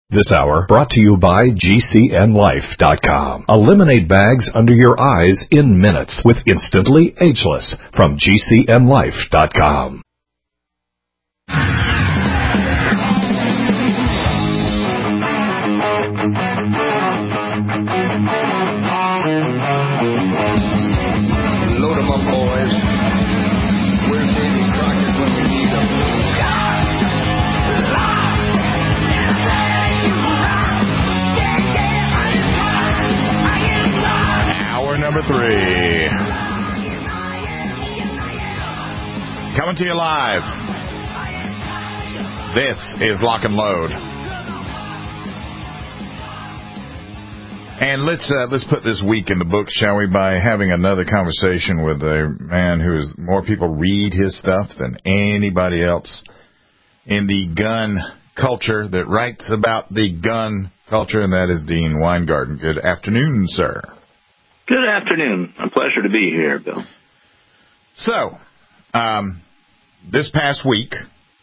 This hour brought to you by GCNLife.com. Eliminate bags under your eyes in minutes with Instantly Ageless from GCNLife.com. Load 'em up, boys. Where's Davy Crockett when we need him? Hour number 3. Coming to you live. This is Lock and Load. And let's put this week in the books, shall we, by having another conversation with a man who is more people read his stuff than anybody else in the gun culture that writes about the gun culture, and that is Dean Weingarten. Good afternoon, sir. Good afternoon. A pleasure to be here, Bill. So, this past week,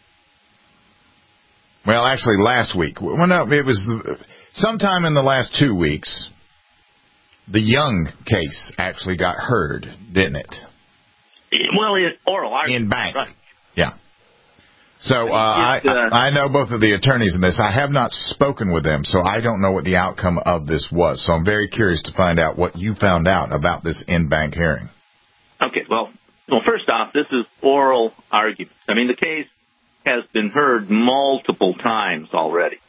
well, actually last week, well, no, it was sometime in the last 2 weeks, the Young case actually got heard, didn't it? Well, oral argument. In bank. Right. Yeah. So I know both of the attorneys in this. I have not spoken with them, so I don't know what the outcome of this was. So I'm very curious to find out what you found out about this in-bank hearing. Okay, well, first off, this is oral argument. I mean, the case has been heard multiple times already.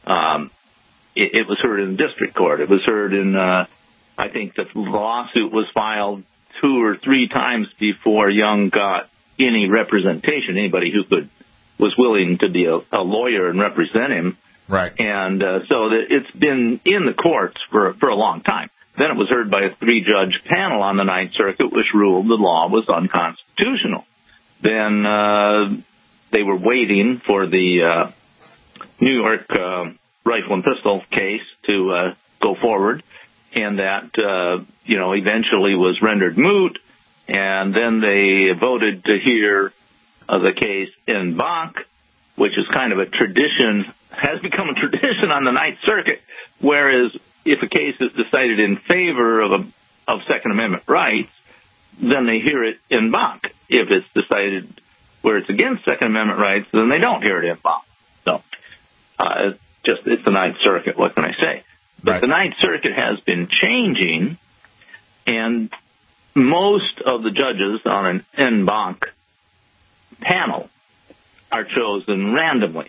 It was heard in the district court. It was heard in, I think the lawsuit was filed 2 or 3 times before Young got any representation, anybody who was willing to be a lawyer and represent him. Right. And so it's been in the courts for a long time. Then it was heard by a 3-judge panel on the Ninth Circuit, which ruled the law was unconstitutional. Then they were waiting for the New York rifle and pistol case to go forward, and that, eventually was rendered moot, and then they voted to hear the case in banc, which is kind of a tradition, has become a tradition on the Ninth Circuit, whereas if a case is decided in favor of Second Amendment rights, then they hear it in banc. If it's decided where it's against Second Amendment rights, then they don't hear it in banc. So, it's the Ninth Circuit, what can I say? But right. The Ninth Circuit has been changing, and most of the judges on an en banc panel are chosen randomly.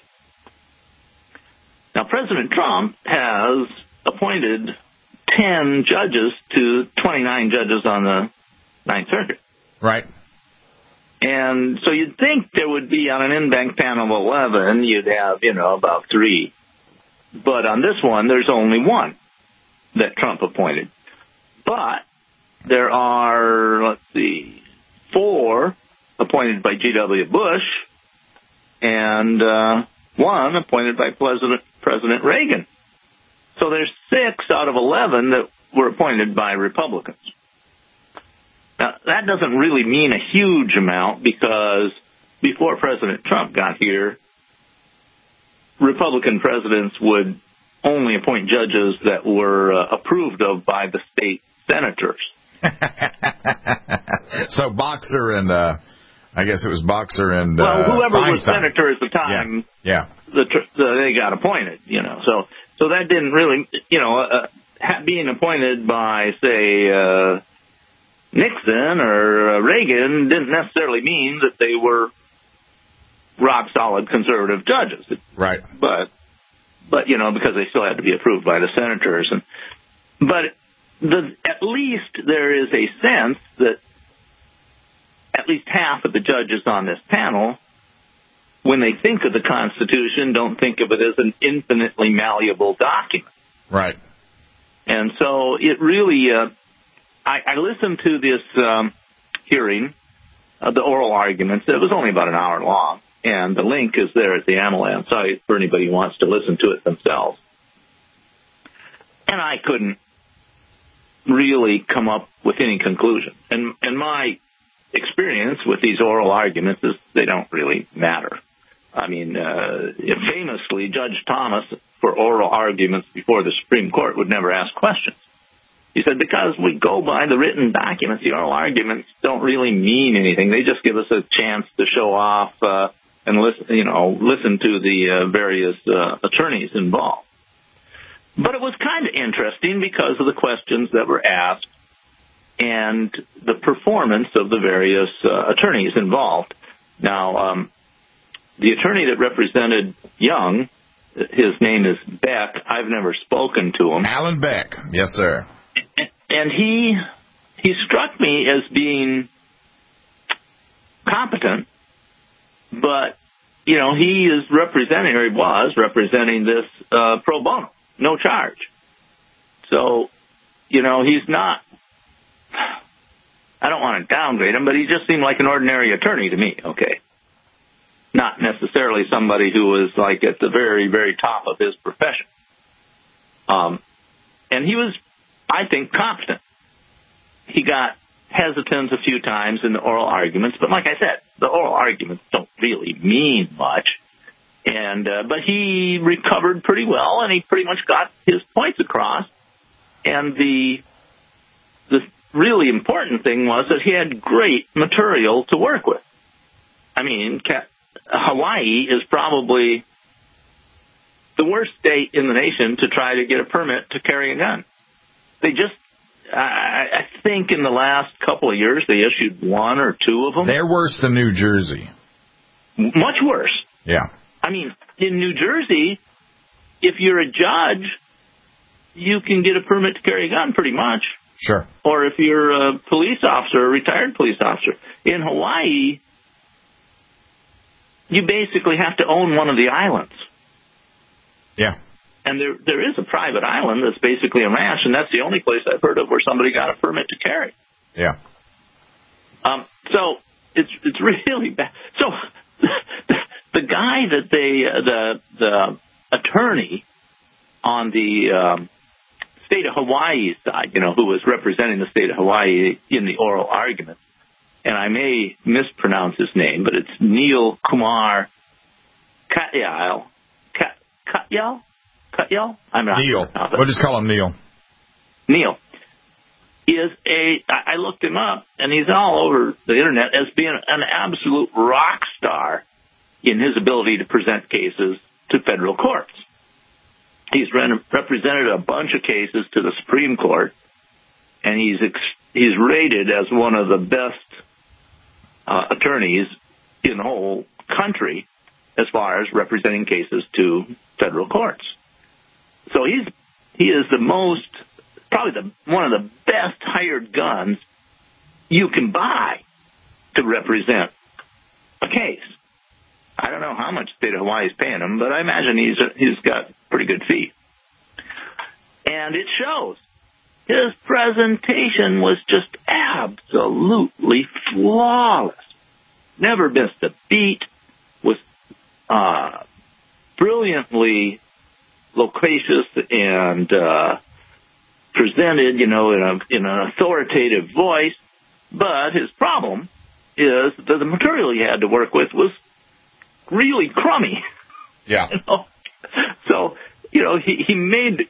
Now, President Trump has appointed 10 judges to 29 judges on the Ninth Circuit. Right. And so you'd think there would be, on an in-bank panel of 11, you'd have, about 3. But on this one, there's only 1 that Trump appointed. But there are, 4 appointed by G.W. Bush and 1 appointed by President Reagan. So there's 6 out of 11 that were appointed by Republicans. Now, that doesn't really mean a huge amount because before President Trump got here, Republican presidents would only appoint judges that were approved of by the state senators. So Boxer and, I guess it was Boxer and whoever Feinstein. was senator at the time, yeah. They got appointed, So that didn't really, being appointed by, say, Nixon or Reagan didn't necessarily mean that they were rock-solid conservative judges. Right. But because they still had to be approved by the senators. But at least there is a sense that at least half of the judges on this panel, when they think of the Constitution, don't think of it as an infinitely malleable document. Right. And so it really, I listened to this hearing, the oral arguments. It was only about an hour long, and the link is there at the Amalan site for anybody who wants to listen to it themselves. And I couldn't really come up with any conclusion. And my experience with these oral arguments is they don't really matter. I mean, famously, Judge Thomas, for oral arguments before the Supreme Court would never ask questions. He said, because we go by the written documents, the oral arguments don't really mean anything. They just give us a chance to show off and listen to the various attorneys involved. But it was kind of interesting because of the questions that were asked and the performance of the various attorneys involved. Now, the attorney that represented Young, his name is Beck. I've never spoken to him. Alan Beck. Yes, sir. And he struck me as being competent, but, he is representing, or he was representing this pro bono, no charge. So, he's not, I don't want to downgrade him, but he just seemed like an ordinary attorney to me, okay? Not necessarily somebody who was like at the very, very top of his profession. And he was, I think, competent. He got hesitant a few times in the oral arguments, but like I said, the oral arguments don't really mean much. And but he recovered pretty well, and he pretty much got his points across. And the really important thing was that he had great material to work with. I mean, Hawaii is probably the worst state in the nation to try to get a permit to carry a gun. They just, I think in the last couple of years, they issued one or two of them. They're worse than New Jersey. Much worse. Yeah. I mean, in New Jersey, if you're a judge, you can get a permit to carry a gun pretty much. Sure. Or if you're a police officer, a retired police officer. In Hawaii, you basically have to own one of the islands. Yeah. And there is a private island that's basically a ranch, and that's the only place I've heard of where somebody got a permit to carry. Yeah. So it's really bad. So the guy that the attorney on the state of Hawaii side, who was representing the state of Hawaii in the oral argument, and I may mispronounce his name, but it's Neil Kumar Katyal. Katyal? I'm not. Neil. We'll just call him Neil. Neil is I looked him up, and he's all over the internet as being an absolute rock star in his ability to present cases to federal courts. He's represented a bunch of cases to the Supreme Court, and he's rated as one of the best attorneys in the whole country as far as representing cases to federal courts. So he is probably one of the best hired guns you can buy to represent a case. I don't know how much the state of Hawaii is paying him, but I imagine he's got pretty good fee. And it shows. His presentation was just absolutely flawless. Never missed a beat. Was brilliantly loquacious and presented, in an authoritative voice. But his problem is that the material he had to work with was really crummy. Yeah. So, he made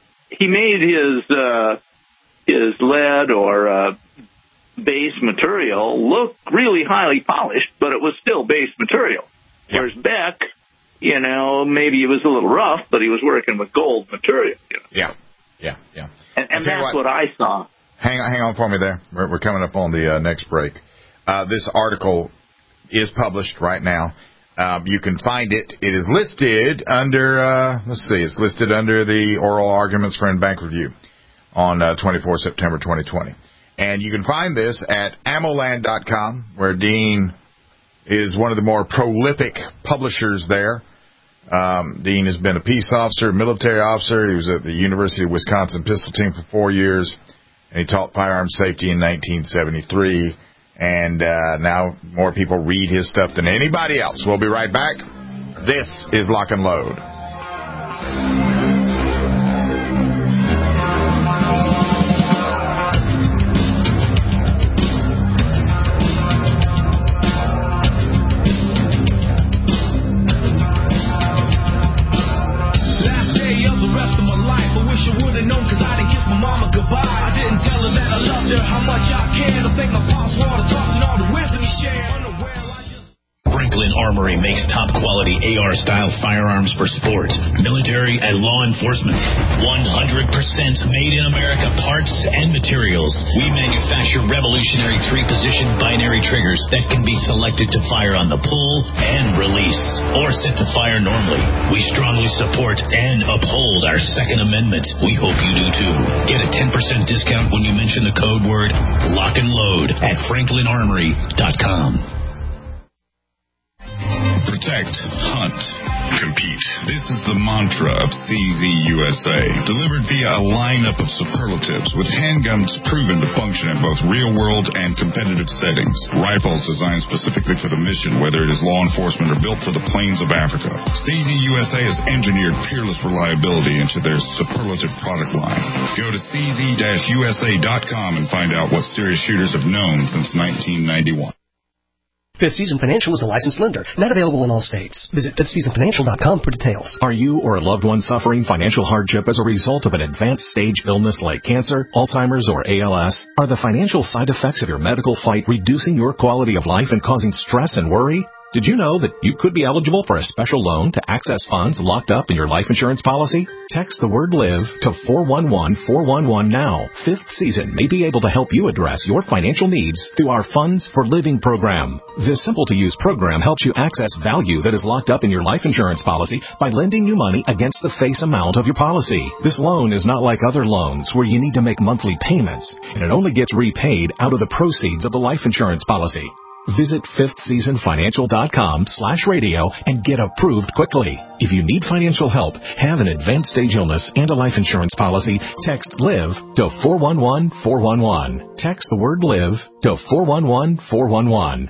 his lead or base material look really highly polished, but it was still base material. Yeah. Whereas Beck, maybe it was a little rough, but he was working with gold material. Yeah. And that's what I saw. Hang on for me there. We're coming up on the next break. This article is published right now. You can find it. It is listed under, it's listed under the oral arguments for in-bank review on 24 September 2020. And you can find this at ammoland.com, where Dean is one of the more prolific publishers there. Dean has been a peace officer, military officer. He was at the University of Wisconsin Pistol Team for 4 years, and he taught firearms safety in 1973. And now more people read his stuff than anybody else. We'll be right back. This is Lock and Load. Last day of the makes top-quality AR-style firearms for sport, military, and law enforcement. 100% made in America parts and materials. We manufacture revolutionary 3-position binary triggers that can be selected to fire on the pull and release, or set to fire normally. We strongly support and uphold our Second Amendment. We hope you do too. Get a 10% discount when you mention the code word Lock and Load at FranklinArmory.com. Protect, hunt, compete. This is the mantra of CZ USA, delivered via a lineup of superlatives with handguns proven to function in both real-world and competitive settings. Rifles designed specifically for the mission, whether it is law enforcement or built for the plains of Africa. CZ USA has engineered peerless reliability into their superlative product line. Go to cz-usa.com and find out what serious shooters have known since 1991. Fifth Season Financial is a licensed lender, not available in all states. Visit fifthseasonfinancial.com for details. Are you or a loved one suffering financial hardship as a result of an advanced stage illness like cancer, Alzheimer's, or ALS? Are the financial side effects of your medical fight reducing your quality of life and causing stress and worry? Did you know that you could be eligible for a special loan to access funds locked up in your life insurance policy? Text the word LIVE to 411-411 now. Fifth Season may be able to help you address your financial needs through our Funds for Living program. This simple-to-use program helps you access value that is locked up in your life insurance policy by lending you money against the face amount of your policy. This loan is not like other loans where you need to make monthly payments, and it only gets repaid out of the proceeds of the life insurance policy. Visit fifthseasonfinancial.com/radio and get approved quickly. If you need financial help, have an advanced stage illness, and a life insurance policy, text LIVE to 411-411. Text the word LIVE to 411-411.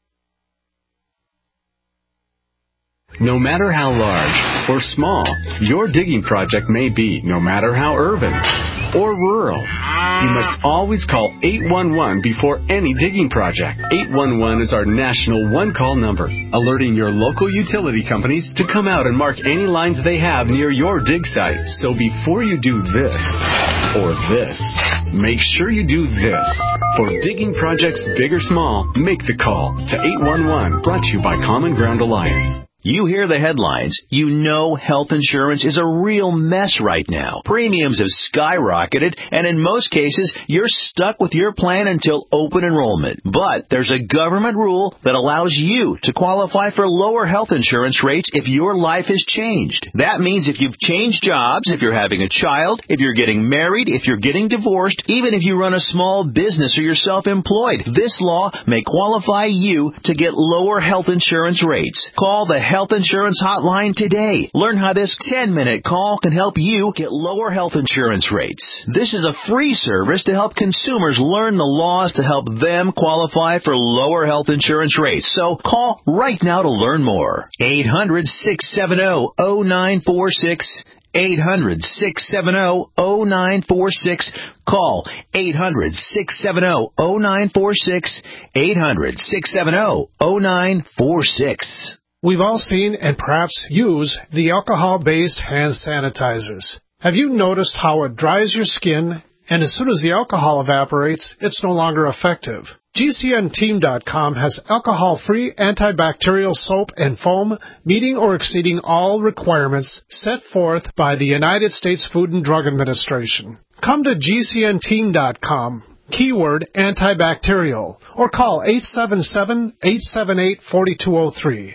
No matter how large or small your digging project may be, no matter how urban or rural, you must always call 811 before any digging project. 811 is our national one-call number, alerting your local utility companies to come out and mark any lines they have near your dig site. So before you do this or this, make sure you do this. For digging projects big or small, make the call to 811, brought to you by Common Ground Alliance. You hear the headlines. You know health insurance is a real mess right now. Premiums have skyrocketed, and in most cases, you're stuck with your plan until open enrollment. But there's a government rule that allows you to qualify for lower health insurance rates if your life has changed. That means if you've changed jobs, if you're having a child, if you're getting married, if you're getting divorced, even if you run a small business or you're self-employed, this law may qualify you to get lower health insurance rates. Call the Health Insurance Hotline today. Learn how this 10-minute call can help you get lower health insurance rates. This is a free service to help consumers learn the laws to help them qualify for lower health insurance rates. So call right now to learn more. 800-670-0946. 800-670-0946. Call 800-670-0946. 800-670-0946. We've all seen and perhaps use the alcohol-based hand sanitizers. Have you noticed how it dries your skin, and as soon as the alcohol evaporates, it's no longer effective? GCNteam.com has alcohol-free antibacterial soap and foam meeting or exceeding all requirements set forth by the United States Food and Drug Administration. Come to GCNteam.com, keyword antibacterial, or call 877-878-4203.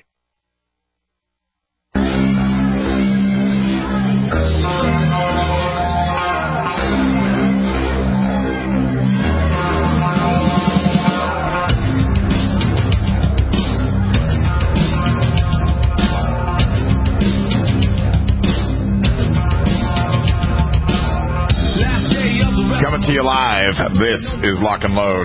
Coming to you live, this is Lock and Load.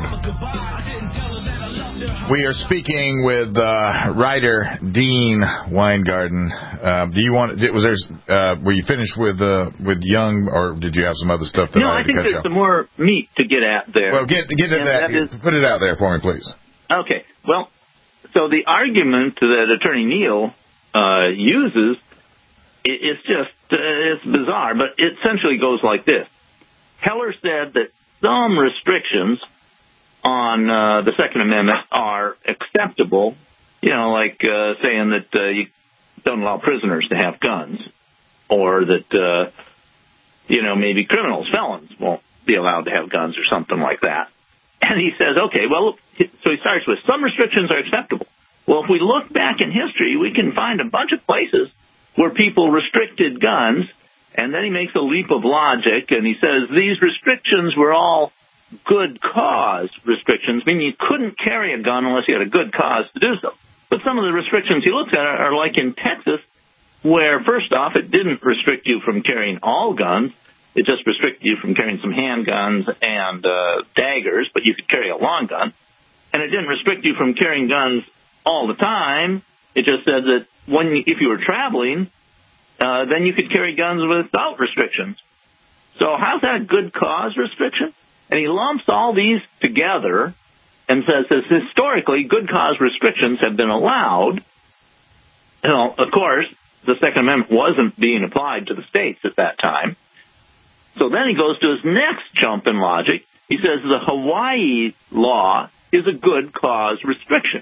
We are speaking with writer Dean Weingarten. Do you want? Were you finished with Young, or did you have some other stuff that I had to catch up? No, I think there's some more meat to get at there. Well, get into that. Put it out there for me, please. Okay. Well, so the argument that Attorney Neal uses, it's bizarre, but it essentially goes like this. Heller said that some restrictions on the Second Amendment are acceptable like saying that you don't allow prisoners to have guns, or that, maybe criminals, felons, won't be allowed to have guns or something like that. And he says, okay, well, so he starts with some restrictions are acceptable. Well, if we look back in history, we can find a bunch of places where people restricted guns, and then he makes a leap of logic, and he says these restrictions were all good cause restrictions, meaning you couldn't carry a gun unless you had a good cause to do so. But some of the restrictions he looks at are like in Texas, where, first off, it didn't restrict you from carrying all guns. It just restricted you from carrying some handguns and daggers, but you could carry a long gun. And it didn't restrict you from carrying guns all the time. It just said that if you were traveling, then you could carry guns without restrictions. So how's that a good cause restriction? And he lumps all these together and says that historically good cause restrictions have been allowed. Of course, the Second Amendment wasn't being applied to the states at that time. So then he goes to his next jump in logic. He says the Hawaii law is a good cause restriction.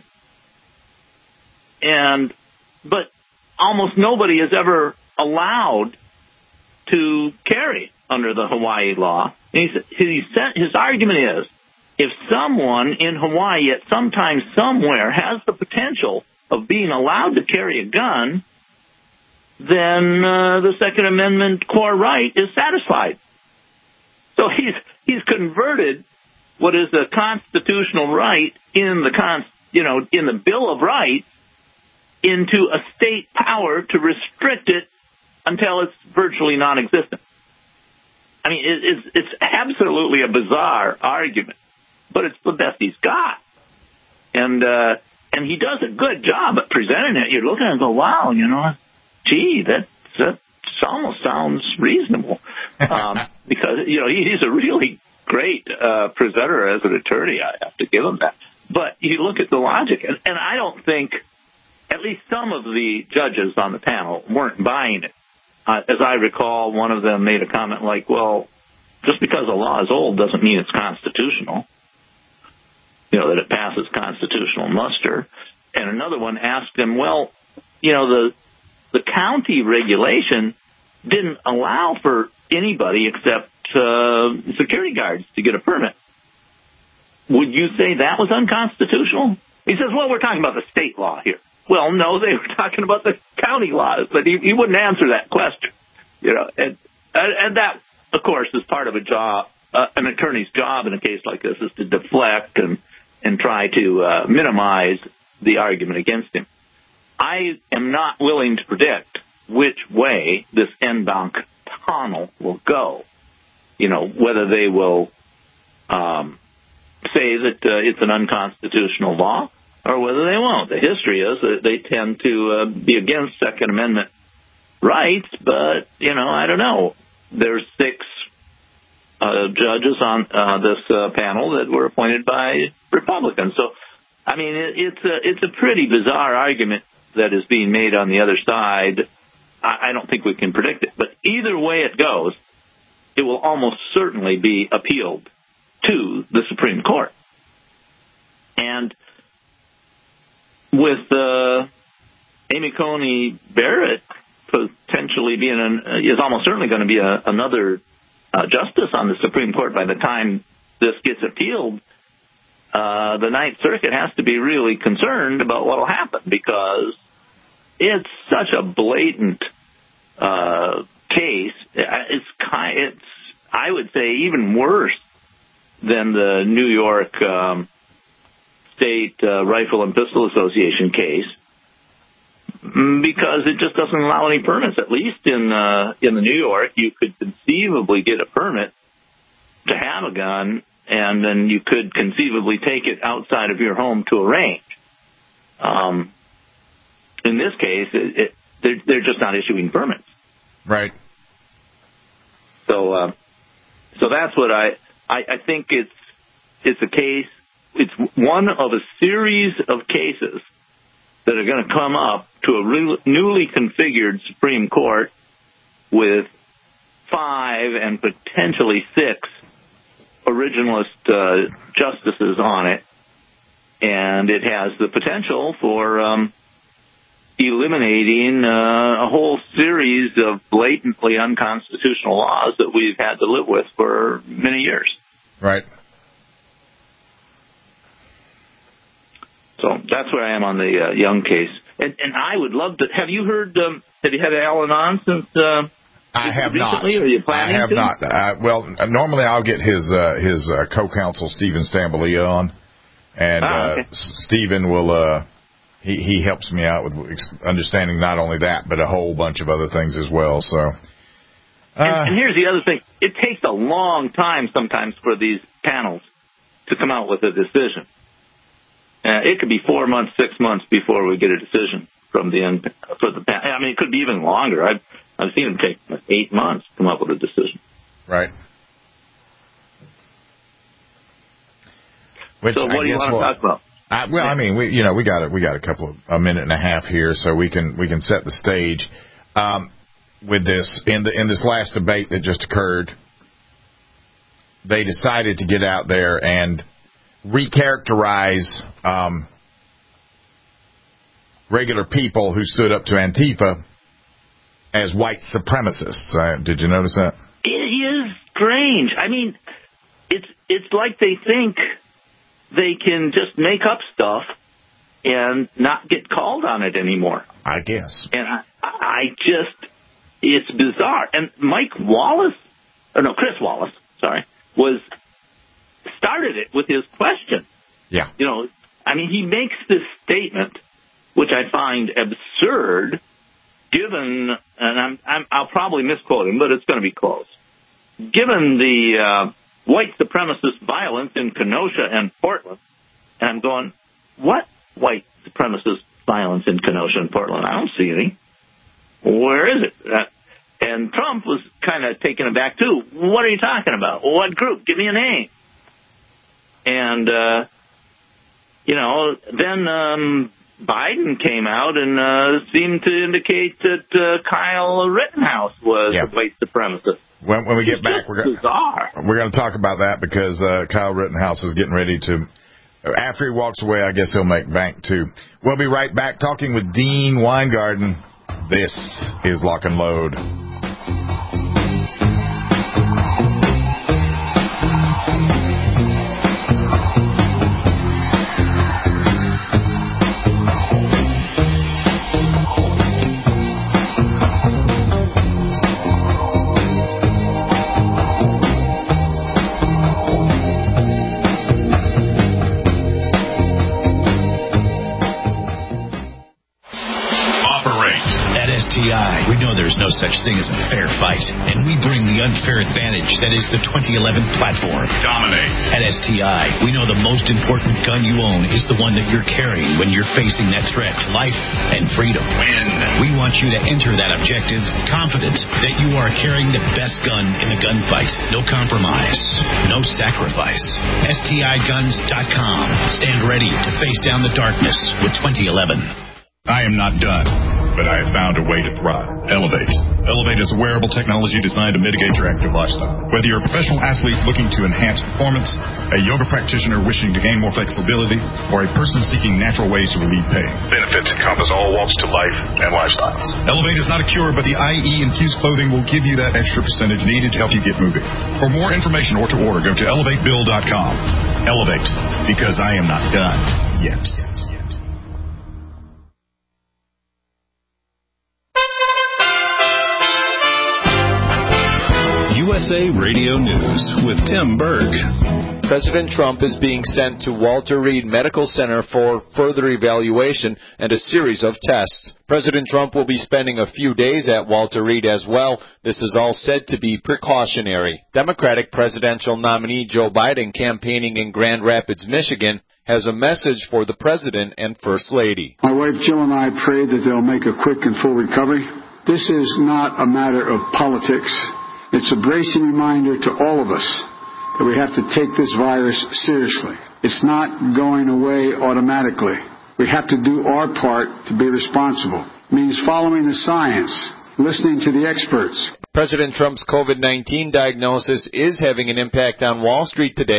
But almost nobody is ever allowed to carry under the Hawaii law. And his argument is, if someone in Hawaii at some time somewhere has the potential of being allowed to carry a gun, then the Second Amendment core right is satisfied. So he's converted what is a constitutional right in the Bill of Rights into a state power to restrict it until it's virtually non-existent. I mean, it's absolutely a bizarre argument, but it's the best he's got. And he does a good job at presenting it. You look at it and go, wow, gee, that almost sounds reasonable. Because, he's a really great presenter as an attorney. I have to give him that. But you look at the logic, and I don't think, at least some of the judges on the panel weren't buying it. As I recall, one of them made a comment like, well, just because a law is old doesn't mean it's constitutional, that it passes constitutional muster. And another one asked him, well, the county regulation didn't allow for anybody except security guards to get a permit. Would you say that was unconstitutional? He says, well, we're talking about the state law here. Well, no, they were talking about the county laws, but he wouldn't answer that question. And that, of course, is part of a job. An attorney's job in a case like this is to deflect and try to minimize the argument against him. I am not willing to predict which way this en banc panel will go. Whether they will say that it's an unconstitutional law or whether they won't. The history is that they tend to be against Second Amendment rights, but, I don't know. There's 6 judges on this panel that were appointed by Republicans. So, I mean, it's a pretty bizarre argument that is being made on the other side. I don't think we can predict it. But either way it goes, it will almost certainly be appealed to the Supreme Court. And with Amy Coney Barrett potentially is almost certainly going to be another justice on the Supreme Court by the time this gets appealed, the Ninth Circuit has to be really concerned about what will happen, because it's such a blatant case. It's I would say even worse than the New York State Rifle and Pistol Association case, because it just doesn't allow any permits. At least in the New York, you could conceivably get a permit to have a gun, and then you could conceivably take it outside of your home to a range. In this case, they're just not issuing permits. Right. So that's what I think it's a case. It's one of a series of cases that are going to come up to a newly configured Supreme Court with 5 and potentially 6 originalist justices on it. and it has the potential for eliminating a whole series of blatantly unconstitutional laws that we've had to live with for many years. Right. So that's where I am on the Young case. And I would love to. Have you heard? Have you had Alan on since? I have recently, not. Or are you planning I have to? not. Well, normally I'll get his co-counsel Stephen Stambolia on, and okay. Stephen will. He helps me out with understanding not only that, but a whole bunch of other things as well. So. And here's the other thing: it takes a long time sometimes for these panels to come out with a decision. It could be 4 months, 6 months before we get a decision from the end for the panel. I mean, it could be even longer. I've seen them take 8 months to come up with a decision. Right. Which, so what do you want to talk about? I mean, we got a minute and a half here, so we can set the stage with this. In this last debate that just occurred, they decided to get out there and recharacterize regular people who stood up to Antifa as white supremacists. Did you notice that? It is strange. I mean, it's like they think they can just make up stuff and not get called on it anymore. I guess. And I just, it's bizarre. And Chris Wallace, started it with his question. Yeah. You know, I mean, he makes this statement, which I find absurd, given, and I'll probably misquote him, but it's going to be close. Given the white supremacist violence in Kenosha and Portland, and I'm going, what white supremacist violence in Kenosha and Portland? I don't see any. Where is it? And Trump was kind of taken aback, too. What are you talking about? What group? Give me a name. And, then Biden came out and seemed to indicate that Kyle Rittenhouse was a white supremacist. When we get back, we're going to talk about that because Kyle Rittenhouse is getting ready to, after he walks away, I guess he'll make bank, too. We'll be right back talking with Dean Weingarten. This is Lock and Load. STI. We know there's no such thing as a fair fight, and we bring the unfair advantage that is the 2011 platform. Dominate. At STI, we know the most important gun you own is the one that you're carrying when you're facing that threat to life and freedom. Win. We want you to enter that objective confident that you are carrying the best gun in the gunfight. No compromise. No sacrifice. STIguns.com. Stand ready to face down the darkness with 2011. I am not done, but I have found a way to thrive. Elevate. Elevate is a wearable technology designed to mitigate your active lifestyle. Whether you're a professional athlete looking to enhance performance, a yoga practitioner wishing to gain more flexibility, or a person seeking natural ways to relieve pain, benefits encompass all walks to life and lifestyles. Elevate is not a cure, but the IE-infused clothing will give you that extra percentage needed to help you get moving. For more information or to order, go to elevatebill.com. Elevate, because I am not done yet. USA Radio News with Tim Berg. President Trump is being sent to Walter Reed Medical Center for further evaluation and a series of tests. President Trump will be spending a few days at Walter Reed as well. This is all said to be precautionary. Democratic presidential nominee Joe Biden, campaigning in Grand Rapids, Michigan, has a message for the president and First Lady. My wife Jill and I pray that they'll make a quick and full recovery. This is not a matter of politics. It's a bracing reminder to all of us that we have to take this virus seriously. It's not going away automatically. We have to do our part to be responsible. It means following the science, listening to the experts. President Trump's COVID-19 diagnosis is having an impact on Wall Street today.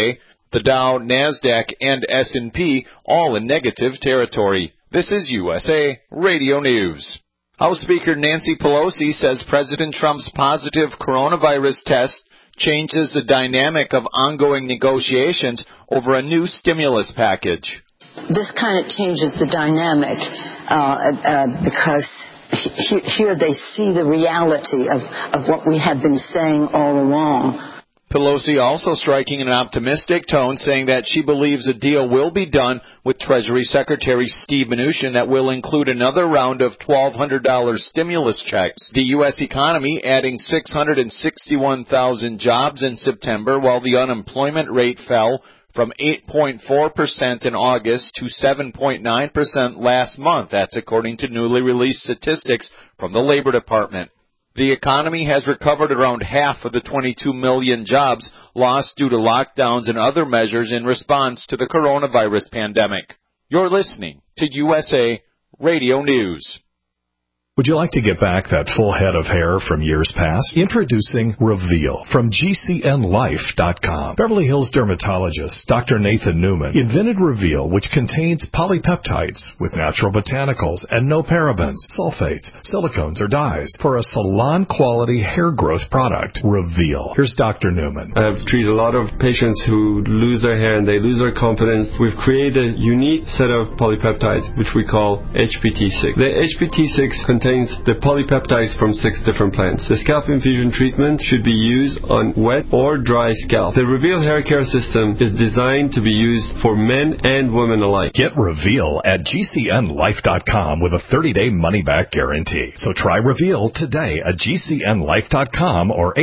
The Dow, NASDAQ, and S&P all in negative territory. This is USA Radio News. House Speaker Nancy Pelosi says President Trump's positive coronavirus test changes the dynamic of ongoing negotiations over a new stimulus package. This kind of changes the dynamic because here they see the reality of what we have been saying all along. Pelosi also striking an optimistic tone, saying that she believes a deal will be done with Treasury Secretary Steve Mnuchin that will include another round of $1,200 stimulus checks. The U.S. economy adding 661,000 jobs in September, while the unemployment rate fell from 8.4% in August to 7.9% last month. That's according to newly released statistics from the Labor Department. The economy has recovered around half of the 22 million jobs lost due to lockdowns and other measures in response to the coronavirus pandemic. You're listening to USA Radio News. Would you like to get back that full head of hair from years past? Introducing Reveal from GCNLife.com. Beverly Hills dermatologist Dr. Nathan Newman invented Reveal, which contains polypeptides with natural botanicals and no parabens, sulfates, silicones, or dyes for a salon-quality hair growth product. Reveal. Here's Dr. Newman. I've treated a lot of patients who lose their hair and they lose their confidence. We've created a unique set of polypeptides, which we call HPT6. The HPT6 contains the polypeptides from 6 different plants. The scalp infusion treatment should be used on wet or dry scalp. The Reveal hair care system is designed to be used for men and women alike. Get Reveal at GCNLife.com with a 30-day money-back guarantee. So try Reveal today at GCNLife.com or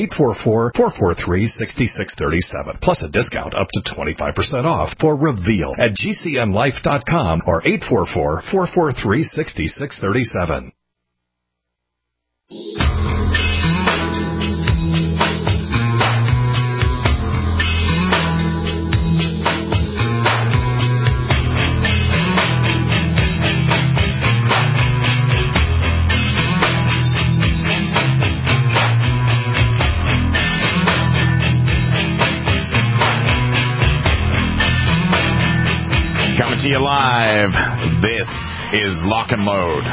844-443-6637. Plus a discount up to 25% off for Reveal at GCNLife.com or 844-443-6637. Coming to you live, this is Lock and Load.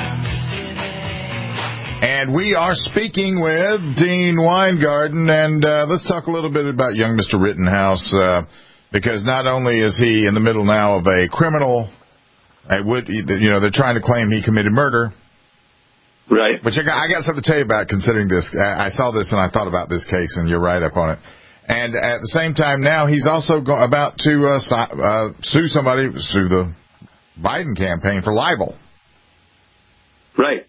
And we are speaking with Dean Weingarten, and let's talk a little bit about young Mr. Rittenhouse, because not only is he in the middle now of a criminal, they're trying to claim he committed murder. Right. Which I got something to tell you about considering this. I saw this and I thought about this case, and you're right up on it. And at the same time now, he's also about to sue the Biden campaign for libel. Right.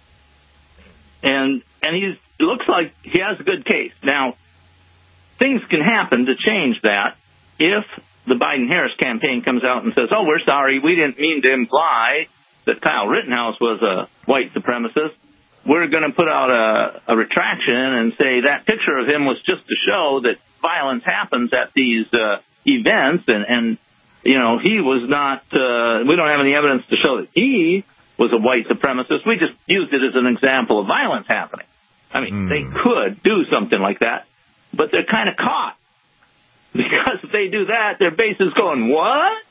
And it looks like he has a good case. Now, things can happen to change that if the Biden-Harris campaign comes out and says, oh, we're sorry, we didn't mean to imply that Kyle Rittenhouse was a white supremacist. We're going to put out a retraction and say that picture of him was just to show that violence happens at these events, and he was not, we don't have any evidence to show that he was a white supremacist. We just used it as an example of violence happening. I mean, they could do something like that, but they're kind of caught. Because if they do that, their base is going, what?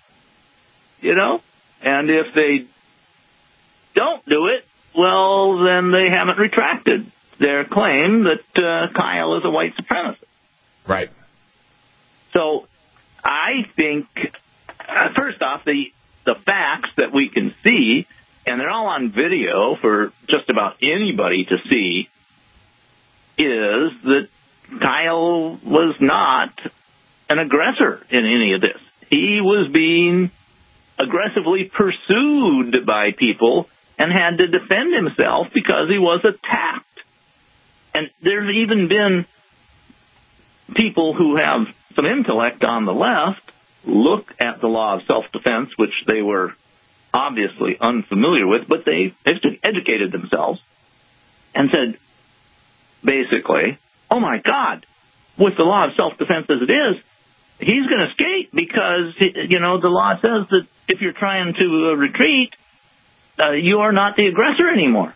And if they don't do it, well, then they haven't retracted their claim that Kyle is a white supremacist. Right. So I think, first off, the facts that we can see, and they're all on video for just about anybody to see, is that Kyle was not an aggressor in any of this. He was being aggressively pursued by people and had to defend himself because he was attacked. And there's even been people who have some intellect on the left look at the law of self-defense, which they were obviously unfamiliar with, but they educated themselves and said, basically, oh my God, with the law of self-defense as it is, he's going to escape because, the law says that if you're trying to retreat, you are not the aggressor anymore.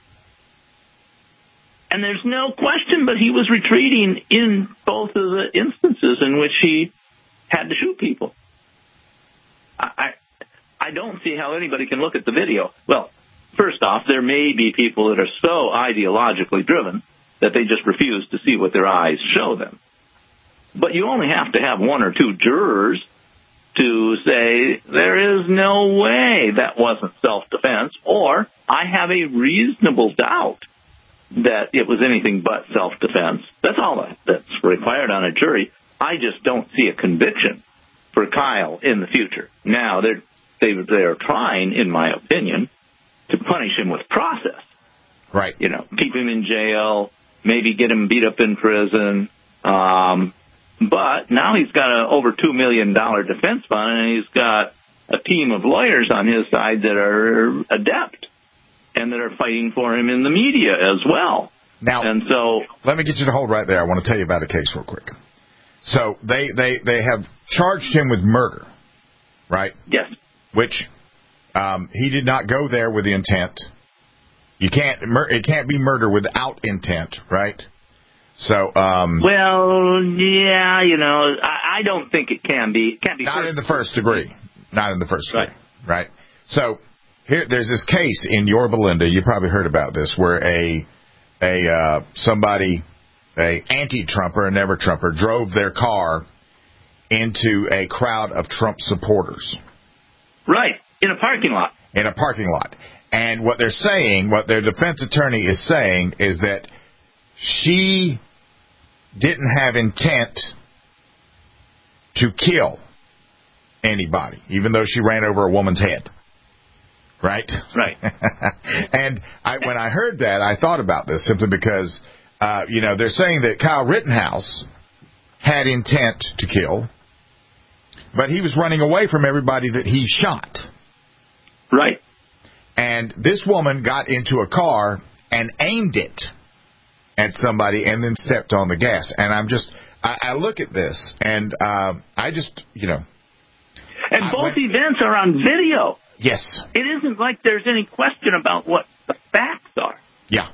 And there's no question, but he was retreating in both of the instances in which he had to shoot people. I don't see how anybody can look at the video. Well, first off, there may be people that are so ideologically driven that they just refuse to see what their eyes show them. But you only have to have one or two jurors to say, there is no way that wasn't self-defense, or I have a reasonable doubt that it was anything but self-defense. That's all that's required on a jury. I just don't see a conviction for Kyle in the future. Now, they're trying, in my opinion, to punish him with process. Right. You know, keep him in jail, maybe get him beat up in prison. But now he's got an over $2 million defense fund, and he's got a team of lawyers on his side that are adept and that are fighting for him in the media as well. Now, and so let me get you to hold right there. I want to tell you about a case real quick. So they have charged him with murder, right? Yes. Which he did not go there with the intent. It can't be murder without intent, right? So, well, yeah, you know, I don't think it can be. It can't be. Not in the first degree. Not in the first degree. Right. So here, there's this case in Yorba Linda. You probably heard about this, where a anti-Trumper, a never-Trumper, drove their car into a crowd of Trump supporters. Right. In a parking lot. In a parking lot. And what they're saying, what their defense attorney is saying, is that she didn't have intent to kill anybody, even though she ran over a woman's head. Right? Right. And when I heard that, I thought about this simply because, they're saying that Kyle Rittenhouse had intent to kill, but he was running away from everybody that he shot. Right. And this woman got into a car and aimed it at somebody and then stepped on the gas. And I look at this and I just. And both events are on video. Yes. It isn't like there's any question about what the facts are. Yeah.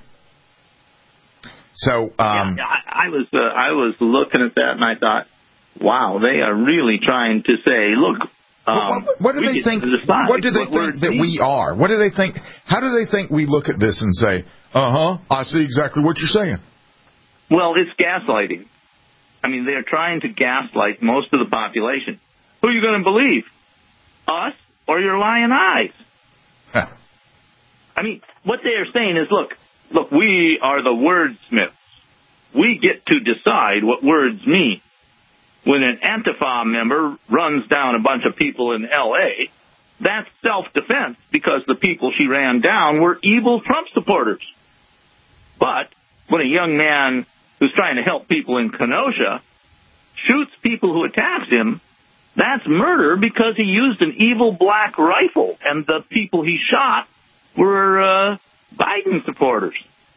So I was looking at that and I thought, wow, they are really trying to say, look. What do they think? What do they think that we are? What do they think? How do they think we look at this and say, I see exactly what you're saying? Well, it's gaslighting. I mean, they're trying to gaslight most of the population. Who are you going to believe? Us or your lying eyes? Huh. I mean, what they are saying is, look, we are the wordsmiths. We get to decide what words mean. When an Antifa member runs down a bunch of people in L.A., that's self-defense because the people she ran down were evil Trump supporters. But when a young man who's trying to help people in Kenosha shoots people who attacked him, that's murder because he used an evil black rifle, and the people he shot were Biden supporters.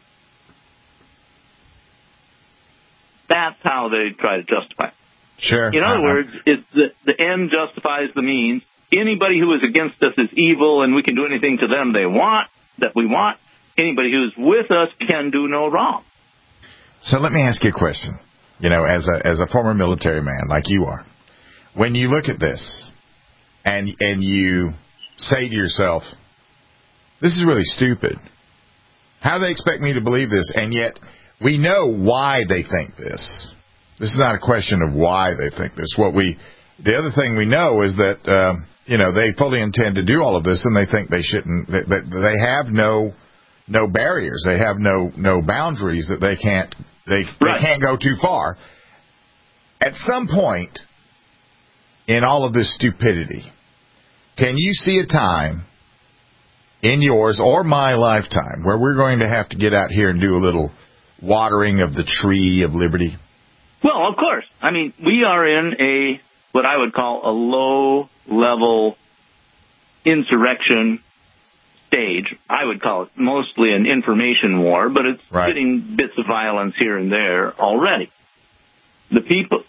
That's how they try to justify it. Sure. In other words, it's the end justifies the means. Anybody who is against us is evil, and we can do anything to them that we want. Anybody who's with us can do no wrong. So let me ask you a question. As a former military man like you are, when you look at this and you say to yourself, this is really stupid. How do they expect me to believe this? And yet we know why they think this. This is not a question of why they think this. The other thing we know is that, they fully intend to do all of this, and they think they shouldn't. They have no barriers. They have no boundaries that they can't go too far. At some point in all of this stupidity, can you see a time in yours or my lifetime where we're going to have to get out here and do a little watering of the tree of liberty? Well, of course. I mean, we are in what I would call a low-level insurrection stage. I would call it mostly an information war, but it's getting bits of violence here and there already. The people,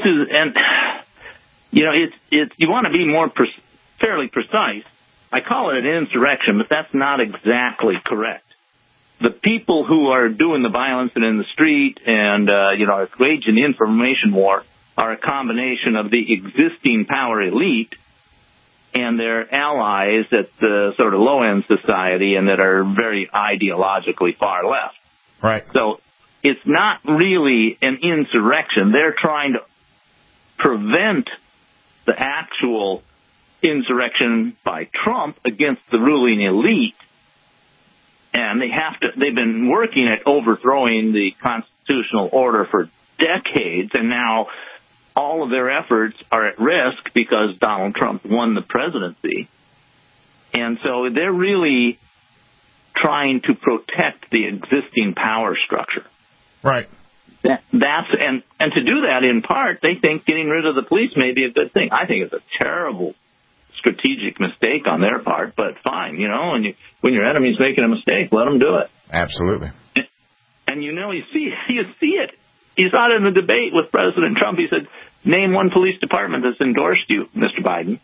it's you want to be more fairly precise. I call it an insurrection, but that's not exactly correct. The people who are doing the violence and in the street and, are waging the information war are a combination of the existing power elite and their allies at the sort of low-end society and that are very ideologically far left. Right. So it's not really an insurrection. They're trying to prevent the actual insurrection by Trump against the ruling elite. And they've been working at overthrowing the constitutional order for decades, and now all of their efforts are at risk because Donald Trump won the presidency. And so they're really trying to protect the existing power structure. Right. And to do that, in part, they think getting rid of the police may be a good thing. I think it's a terrible strategic mistake on their part, but fine, and when your enemy's making a mistake, let them do it. Absolutely. And you see it. You saw it in the debate with President Trump. He said, name one police department that's endorsed you, Mr. Biden.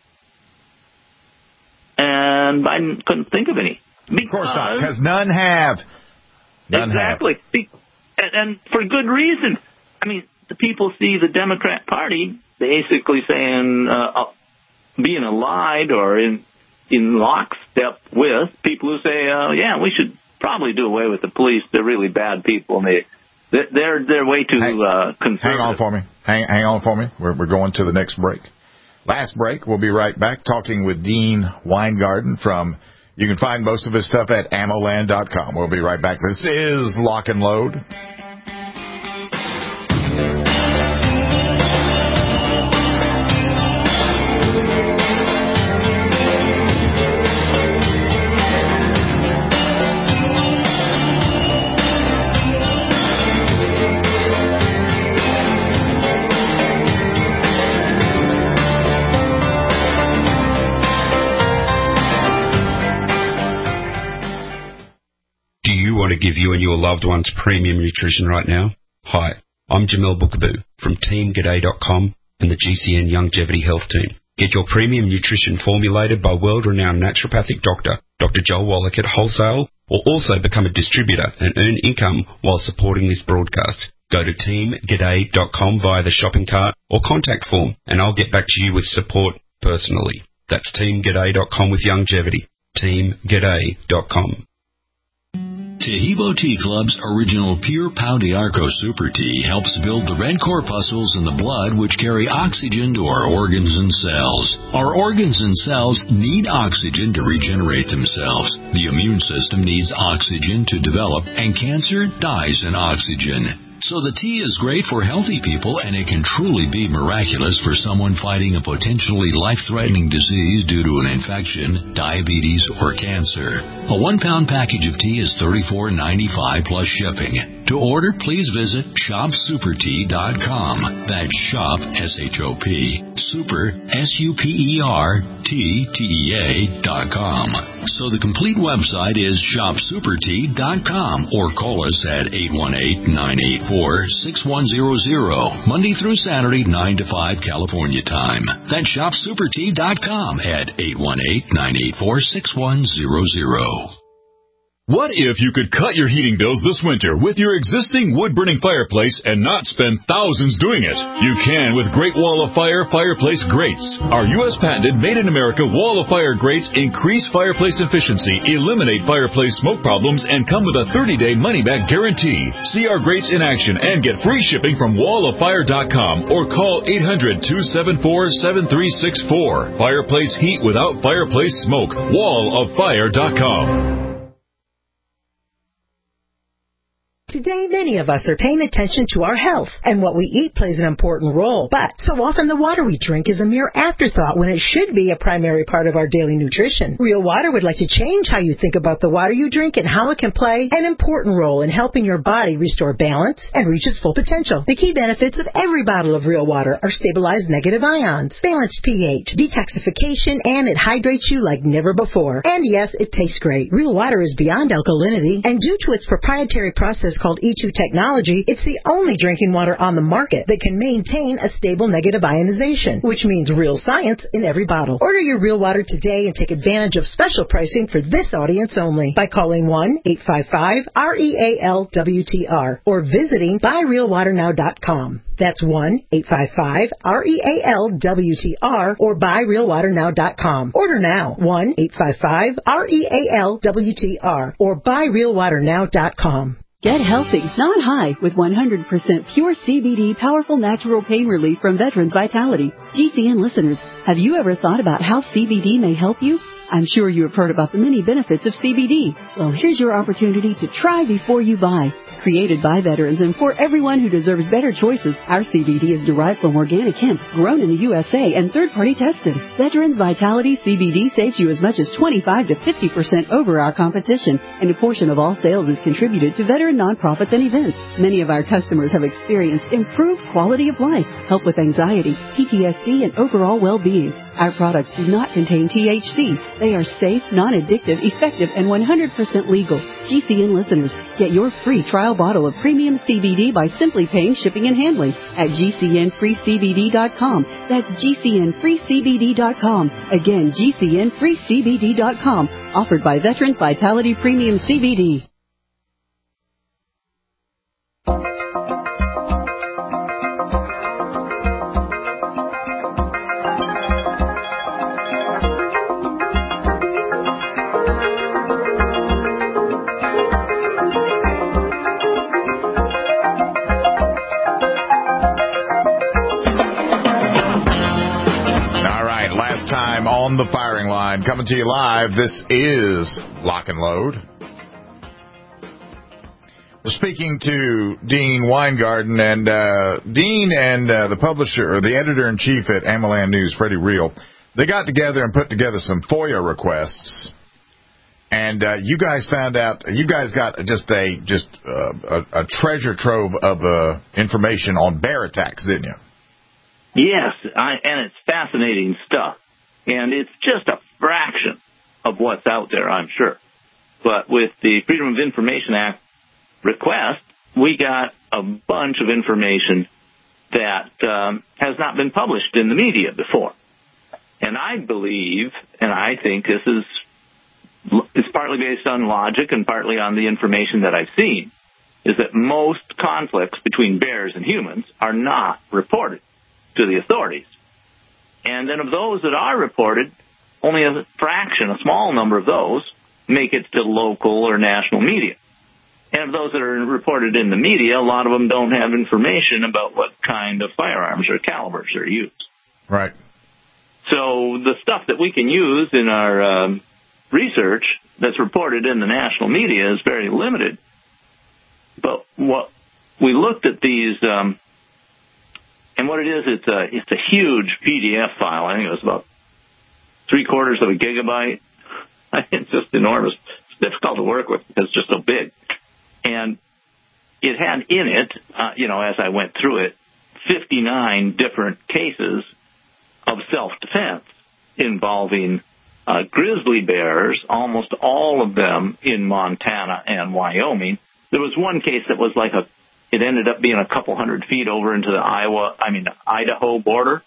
And Biden couldn't think of any. Of course not, because none have. Exactly. And for good reason. I mean, the people see the Democrat Party basically saying, being allied or in lockstep with people who say, we should probably do away with the police. They're really bad people, and they're way too conservative. Hang on for me. We're going to the next break. Last break. We'll be right back talking with Dean Weingarten from. You can find most of his stuff at AmmoLand.com. We'll be right back. This is Lock and Load. Want to give you and your loved ones premium nutrition right now? Hi, I'm Jamel Bookaboo from TeamGaday.com and the GCN Longevity Health Team. Get your premium nutrition formulated by world-renowned naturopathic doctor, Dr. Joel Wallach at wholesale, or also become a distributor and earn income while supporting this broadcast. Go to TeamGaday.com via the shopping cart or contact form, and I'll get back to you with support personally. That's TeamGaday.com with longevity. TeamGaday.com. Taheebo Tea Club's original Pure Pau d'Arco Super Tea helps build the red corpuscles in the blood which carry oxygen to our organs and cells. Our organs and cells need oxygen to regenerate themselves. The immune system needs oxygen to develop, and cancer dies in oxygen. So the tea is great for healthy people, and it can truly be miraculous for someone fighting a potentially life-threatening disease due to an infection, diabetes, or cancer. A 1-pound package of tea is $34.95 plus shipping. To order, please visit shopsupertea.com. That's shop, S-H-O-P, super, S-U-P-E-R-T-T-E-A.com. So the complete website is shopsupertea.com, or call us at 818-984-6100, Monday through Saturday, 9 to 5 California time. That's shopsupertea.com at 818-984-6100. What if you could cut your heating bills this winter with your existing wood-burning fireplace and not spend thousands doing it? You can with Great Wall of Fire fireplace grates. Our U.S. patented made-in-America Wall of Fire grates increase fireplace efficiency, eliminate fireplace smoke problems, and come with a 30-day money-back guarantee. See our grates in action and get free shipping from walloffire.com or call 800-274-7364. Fireplace heat without fireplace smoke. walloffire.com. Today, many of us are paying attention to our health, and what we eat plays an important role. But so often the water we drink is a mere afterthought when it should be a primary part of our daily nutrition. Real Water would like to change how you think about the water you drink and how it can play an important role in helping your body restore balance and reach its full potential. The key benefits of every bottle of Real Water are stabilized negative ions, balanced pH, detoxification, and it hydrates you like never before. And yes, it tastes great. Real Water is beyond alkalinity, and due to its proprietary process called E2 technology, it's the only drinking water on the market that can maintain a stable negative ionization, which means real science in every bottle. Order your Real Water today and take advantage of special pricing for this audience only by calling 1-855-REAL-WTR or visiting buyrealwaternow.com. That's 1-855-REAL-WTR or buyrealwaternow.com. Order now, 1-855-REAL-WTR or buyrealwaternow.com. Get healthy, not high, with 100% pure CBD powerful natural pain relief from Veterans Vitality. GCN listeners, have you ever thought about how CBD may help you? I'm sure you have heard about the many benefits of CBD. Well, here's your opportunity to try before you buy. Created by veterans and for everyone who deserves better choices, our CBD is derived from organic hemp, grown in the USA and third-party tested. Veterans Vitality CBD saves you as much as 25 to 50% over our competition, and a portion of all sales is contributed to veteran nonprofits and events. Many of our customers have experienced improved quality of life, help with anxiety, PTSD, and overall well-being. Our products do not contain THC. They are safe, non-addictive, effective, and 100% legal. GCN listeners, get your free trial bottle of premium CBD by simply paying shipping and handling at GCNFreeCBD.com. That's GCNFreeCBD.com. Again, GCNFreeCBD.com. Offered by Veterans Vitality Premium CBD. On the firing line, coming to you live. This is Lock and Load. We're speaking to Dean Weingarten, and Dean and the publisher, or the editor-in-chief at Amaland News, Freddie Real, they got together and put together some FOIA requests. And you guys found out, you guys got just a treasure trove of information on bear attacks, didn't you? Yes, and it's fascinating stuff. And it's just a fraction of what's out there, I'm sure. But with the Freedom of Information Act request, we got a bunch of information that has not been published in the media before. And I believe, and I think this is partly based on logic and partly on the information that I've seen, is that most conflicts between bears and humans are not reported to the authorities. And then of those that are reported, only a fraction, a small number of those, make it to local or national media. And of those that are reported in the media, a lot of them don't have information about what kind of firearms or calibers are used. Right. So the stuff that we can use in our research that's reported in the national media is very limited. But what we looked at these... And what it is, it's a huge PDF file. I think it was about 3/4 of a gigabyte. It's just enormous. It's difficult to work with because it's just so big. And it had in it, as I went through it, 59 different cases of self-defense involving grizzly bears, almost all of them in Montana and Wyoming. There was one case that was it ended up being a couple hundred feet over into the Idaho border.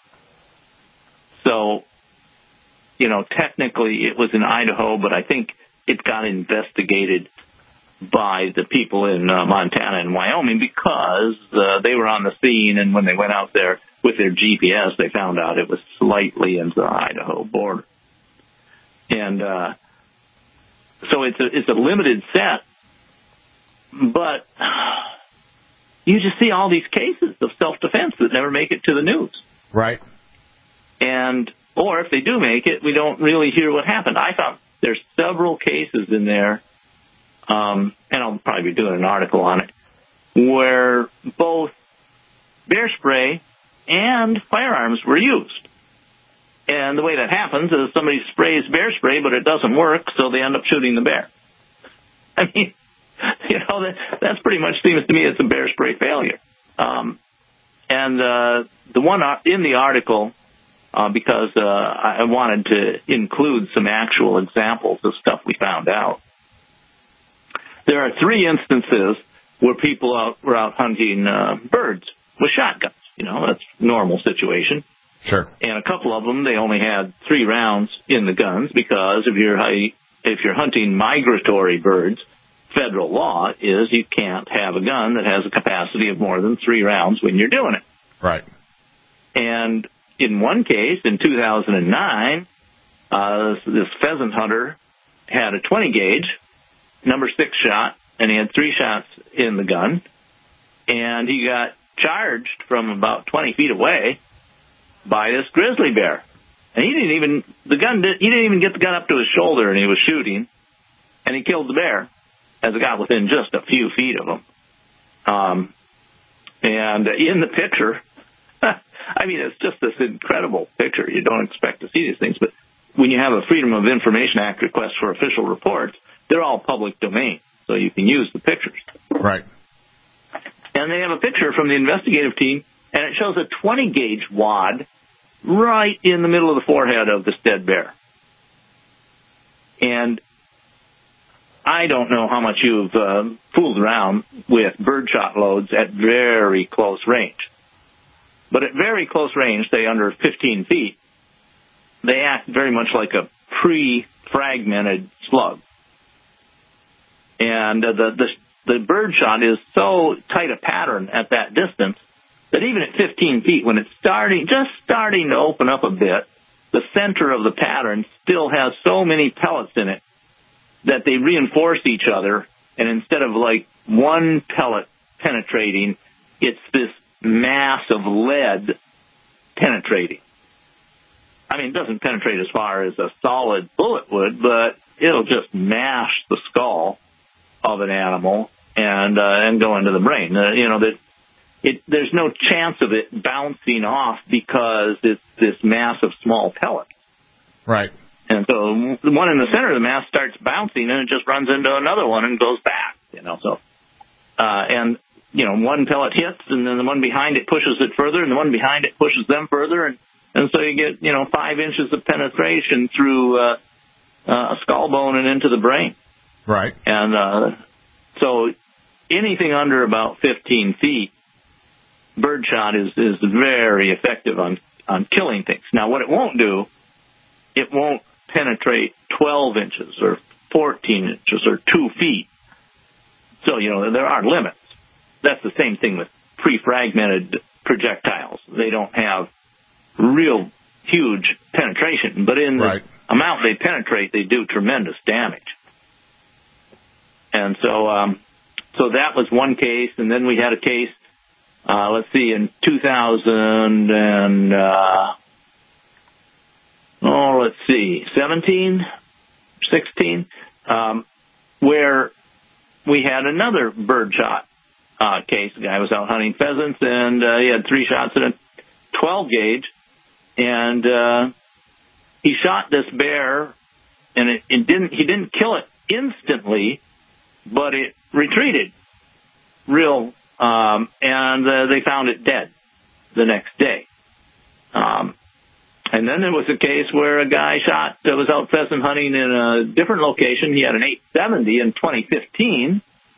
So, technically it was in Idaho, but I think it got investigated by the people in Montana and Wyoming because they were on the scene, and when they went out there with their GPS, they found out it was slightly into the Idaho border. And so it's a limited set, but... you just see all these cases of self-defense that never make it to the news. Right. Or if they do make it, we don't really hear what happened. I found there's several cases in there, and I'll probably be doing an article on it, where both bear spray and firearms were used. And the way that happens is somebody sprays bear spray, but it doesn't work, so they end up shooting the bear. I mean... that's pretty much seems to me it's a bear spray failure. And the one in the article, because I wanted to include some actual examples of stuff we found out. There are 3 instances where people were out hunting birds with shotguns. That's a normal situation. Sure. And a couple of them, they only had 3 rounds in the guns because if you're hunting migratory birds, federal law is you can't have a gun that has a capacity of more than 3 rounds when you're doing it. Right. And in one case, in 2009, this pheasant hunter had a 20 gauge, number 6 shot, and he had 3 shots in the gun. And he got charged from about 20 feet away by this grizzly bear. And he didn't even get the gun up to his shoulder, and he was shooting, and he killed the bear as it got within just a few feet of him. And in the picture, I mean, it's just this incredible picture. You don't expect to see these things, but when you have a Freedom of Information Act request for official reports, they're all public domain, so you can use the pictures. Right. And they have a picture from the investigative team, and it shows a 20-gauge wad right in the middle of the forehead of this dead bear. And I don't know how much you've fooled around with birdshot loads at very close range. But at very close range, say under 15 feet, they act very much like a pre-fragmented slug. And the birdshot is so tight a pattern at that distance that even at 15 feet, when it's just starting to open up a bit, the center of the pattern still has so many pellets in it that they reinforce each other, and instead of like one pellet penetrating, it's this mass of lead penetrating. I mean, it doesn't penetrate as far as a solid bullet would, but it'll just mash the skull of an animal and go into the brain. There's no chance of it bouncing off because it's this mass of small pellets. Right. And so the one in the center of the mass starts bouncing, and it just runs into another one and goes back. One pellet hits, and then the one behind it pushes it further, and the one behind it pushes them further, and so you get 5 inches of penetration through a skull bone and into the brain. Right. And so anything under about 15 feet, birdshot is very effective on killing things. Now, what it won't do, it won't penetrate 12 inches or 14 inches or 2 feet. So, there are limits. That's the same thing with pre-fragmented projectiles. They don't have real huge penetration, but in the amount they penetrate, they do tremendous damage. And so that was one case, and then we had a case, in 17, 16, where we had another birdshot case. The guy was out hunting pheasants, and he had 3 shots in a 12 gauge, and he shot this bear, and he didn't kill it instantly, but it retreated and they found it dead the next day. And then there was a case where a guy was out pheasant hunting in a different location. He had an 870 in 2015,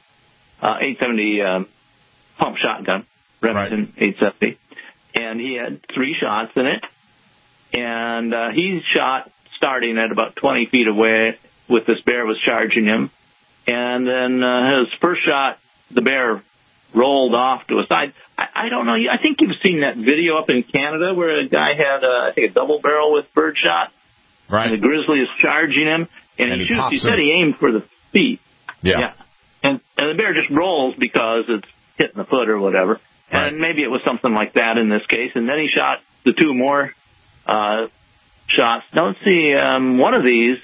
870 pump shotgun, Remington 870, and he had 3 shots in it. And he shot starting at about 20 feet away with this bear was charging him. And then his first shot, the bear rolled off to a side. I don't know. I think you've seen that video up in Canada where a guy had, a double barrel with birdshot. Right. And the grizzly is charging him. And he shoots. He said he aimed for the feet. Yeah. And the bear just rolls because it's hitting the foot or whatever. Right. And maybe it was something like that in this case. And then he shot the 2 more shots. Now, let's see. One of these,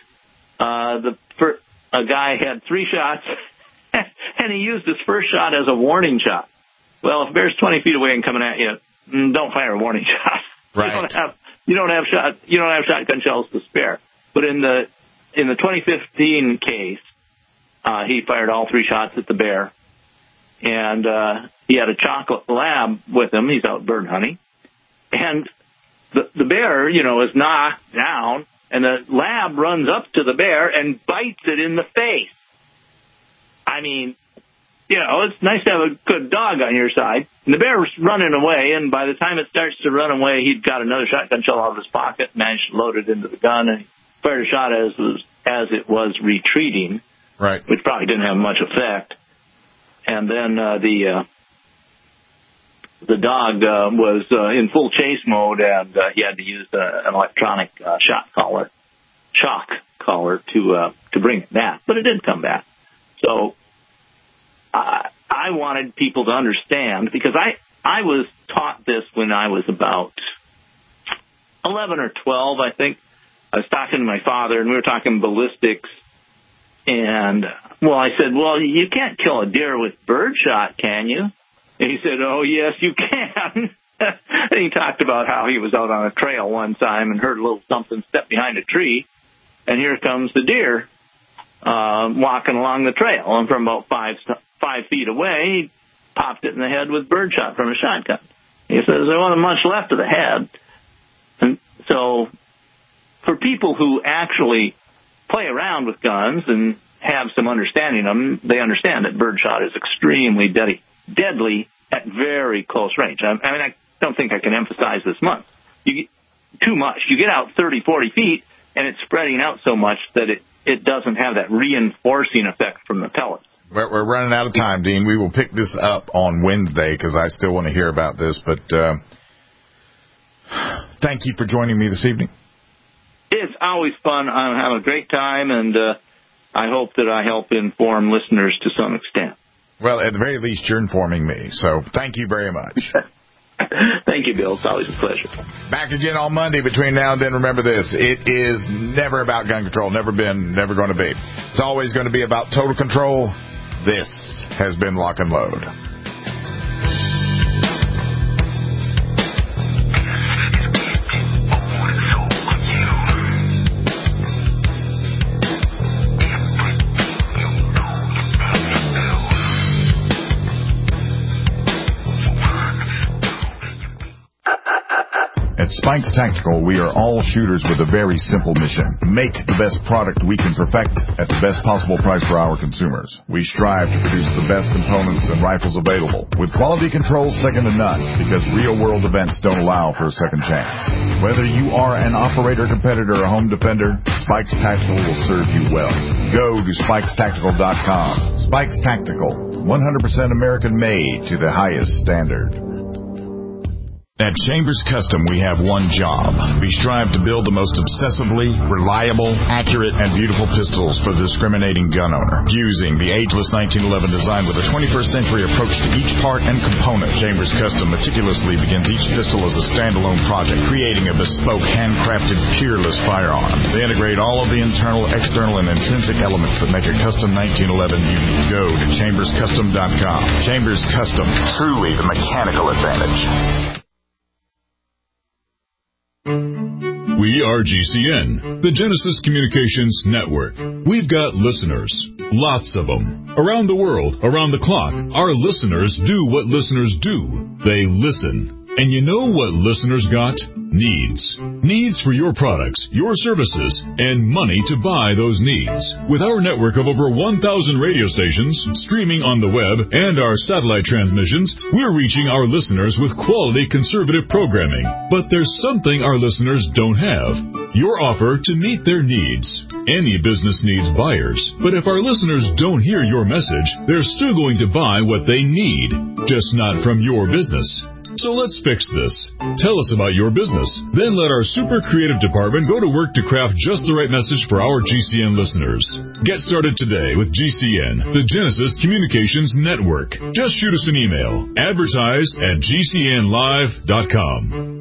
a guy had 3 shots, and he used his first shot as a warning shot. Well, if a bear's 20 feet away and coming at you, don't fire a warning shot. Right. You don't have shotgun shells to spare. But in the 2015 case, he fired all 3 shots at the bear, and he had a chocolate lab with him. He's out bird hunting, and the bear, is knocked down, and the lab runs up to the bear and bites it in the face. I mean, it's nice to have a good dog on your side. And the bear was running away, and by the time it starts to run away, he'd got another shotgun shell out of his pocket, managed to load it into the gun, and he fired a shot as it was retreating, right? Which probably didn't have much effect. And then the dog was in full chase mode, and he had to use an electronic shock collar to bring it back. But it did come back. So I wanted people to understand, because I was taught this when I was about 11 or 12, I think. I was talking to my father, and we were talking ballistics. And, I said, you can't kill a deer with birdshot, can you? And he said, oh, yes, you can. And he talked about how he was out on a trail one time and heard a little something step behind a tree. And here comes the deer walking along the trail. And from about 5 feet away, he popped it in the head with birdshot from a shotgun. He says there wasn't much left of the head. And so for people who actually play around with guns and have some understanding of them, they understand that birdshot is extremely deadly at very close range. I don't think I can emphasize this much. Too much. You get out 30, 40 feet, and it's spreading out so much that it doesn't have that reinforcing effect from the pellets. We're running out of time, Dean. We will pick this up on Wednesday because I still want to hear about this. But thank you for joining me this evening. It's always fun. I have a great time, and I hope that I help inform listeners to some extent. Well, at the very least, you're informing me. So thank you very much. Thank you, Bill. It's always a pleasure. Back again on Monday. Between now and then, remember this. It is never about gun control. Never been, never going to be. It's always going to be about total control. This has been Lock and Load. At Spikes Tactical, we are all shooters with a very simple mission. Make the best product we can perfect at the best possible price for our consumers. We strive to produce the best components and rifles available, with quality control second to none, because real-world events don't allow for a second chance. Whether you are an operator, competitor, or home defender, Spikes Tactical will serve you well. Go to SpikesTactical.com. Spikes Tactical, 100% American-made to the highest standard. At Chambers Custom, we have one job. We strive to build the most obsessively reliable, accurate, and beautiful pistols for the discriminating gun owner. Using the ageless 1911 design with a 21st century approach to each part and component, Chambers Custom meticulously begins each pistol as a standalone project, creating a bespoke, handcrafted, peerless firearm. They integrate all of the internal, external, and intrinsic elements that make a custom 1911 unique. Go to ChambersCustom.com. Chambers Custom, truly the mechanical advantage. We are GCN, the Genesis Communications Network. We've got listeners, lots of them, around the world, around the clock. Our listeners do what listeners do. They listen. And you know what listeners got? Needs. Needs for your products, your services, and money to buy those needs. With our network of over 1,000 radio stations, streaming on the web, and our satellite transmissions, we're reaching our listeners with quality conservative programming. But there's something our listeners don't have. Your offer to meet their needs. Any business needs buyers. But if our listeners don't hear your message, they're still going to buy what they need, just not from your business. So let's fix this. Tell us about your business. Then let our super creative department go to work to craft just the right message for our GCN listeners. Get started today with GCN, the Genesis Communications Network. Just shoot us an email. Advertise at GCNlive.com.